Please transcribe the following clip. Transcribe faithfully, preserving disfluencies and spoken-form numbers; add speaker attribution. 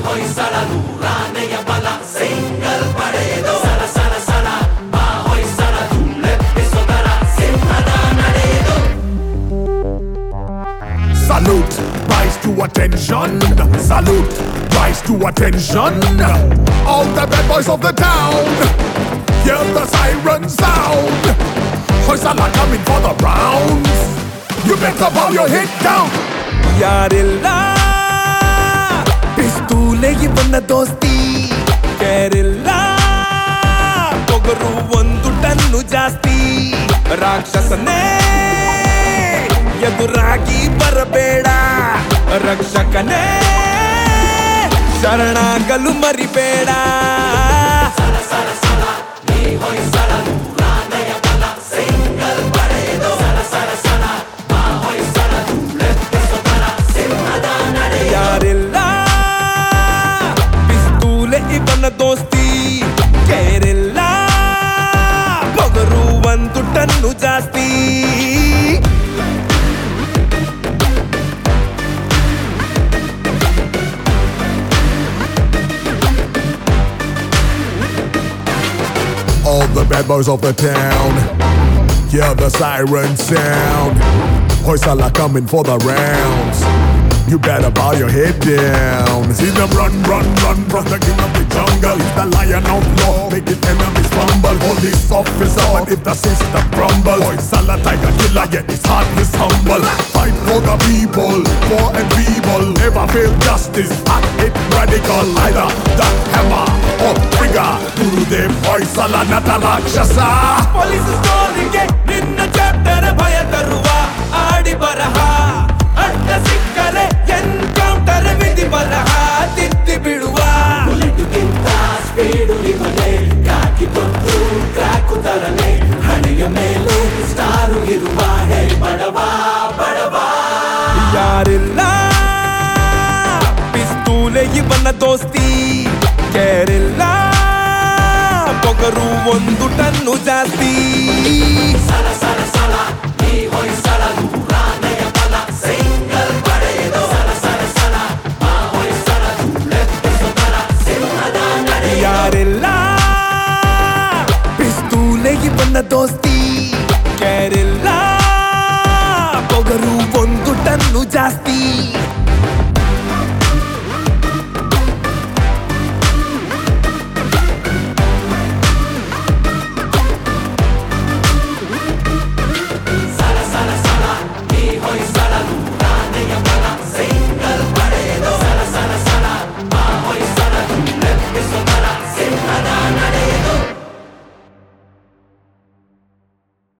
Speaker 1: ಹೊಯ್ಸಳ ನೂರಾನೆಯ ಬಲ ಸಿಂಗಲ್ ಪಡೆದು ಸಲ ಸಲ ಸಲ ಬಾ ಹೊಯ್ಸಳ ಧೂಳೆಪ್ಪಿಸೊದರ ಸಿಂಹದ ನಡೆದು.
Speaker 2: Salute, rise to attention. Salute, rise to attention. All the bad boys of the town, hear the siren sound. Hoysala coming for the rounds. You better bow your head down.
Speaker 3: ಯಾರೆಲ್ಲ ಪಿಸ್ತೂಲೆಗೆ ಬಂದ ದೋಸ್ತಿ ಕೇರಿಲ್ಲ ಪೊಗರು ಒಂದು ಟನ್ನು ಜಾಸ್ತಿ ರಾಕ್ಷಸನೇ ಎದುರಾಗಿ ಬರಬೇಡ ರಕ್ಷಕನೇ ಶರಣಾಗಲು ಮರಿಬೇಡ.
Speaker 1: ಸಲ ಸಲ ಸಲ ನೀ ಹೊಯ್ಸಳ ನೂರಾನೆಯ ಬಲ ಸಿಂಗಲ್ ಪಡೆದು ಸಲ ಸಲ ಸಲ ಬಾ ಹೊಯ್ಸಳ ಧೂಳೆಪ್ಪಿಸೊದರ ಸಿಂಹದ ನಡೆದು.
Speaker 3: ಯಾರೆಲ್ಲ ಪಿಸ್ತೂಲೆ ಇವನ ದೋಸ್ತಿ ಕೇರಿಲ್ಲ ಪೊಗರು ಒಂದು ಟನ್ನು ಜಾಸ್ತಿ.
Speaker 2: All the bad boys of the town, hear the siren sound. Hoysala coming for the rounds. You better bow your head down. See them run, run, run from the king of the jungle. He's the lion outlaw, making enemies fumble. Police officer, but if the system crumble, Hoysala tiger killer, yet his heart is humble. Fight for the people, poor and feeble. Never fail justice, act it radical. Either the hammer or trigger. Guru Dev Hoysala nata rakshasa.
Speaker 3: Police ಸ್ಟೋರಿಗೆ ನಿನ್ನ chapter ಭಯ ತರುವ ಆಡಿ ಬರಹ ಅಡ್ಡ ಸಿಕ್ಕರೆ encounter ವಿಧಿ ಬರಹ ತಿದ್ದಿ ಬಿಡುವ.
Speaker 1: ಬುಲೆಟ್ಗಿಂತ ಸ್ಪೀಡು ಇವನೇ ಕಾಕಿ ಬಂದು ಕ್ರಾಕು ತರನೆ ಹಣೆಯ ಮೇಲೆ ಸ್ಟಾರು ಇರುವ ಹೇ ಬಡವ ಬಡವ.
Speaker 3: ಯಾರಿಲ್ಲ ಪಿಸ್ತೂಲೆ ಇವನ ದೋಸ್ತಿ ಕೇರಿಲ್ಲ ಪೊಗರು ಒಂದು ಟನ್ನು ಜಾಸ್ತಿ.
Speaker 1: ಸಲ ಸಲ ಸಲ ನೀ ಹೊಯ್ಸಳ ನೂರಾನೆಯ ಬಲ ಸಿಂಗಲ್ ಪಡೆದು ಸಲ ಸಲ ಸಲ ಬಾ ಹೊಯ್ಸಳ ಧೂಳೆಪ್ಪಿಸೊದರ ಸಿಂಹದ ನಡೆದು.
Speaker 3: ಯಾರೆಲ್ಲ ಪಿಸ್ತೂಲೆ ಇವನ ದೋಸ್ತಿ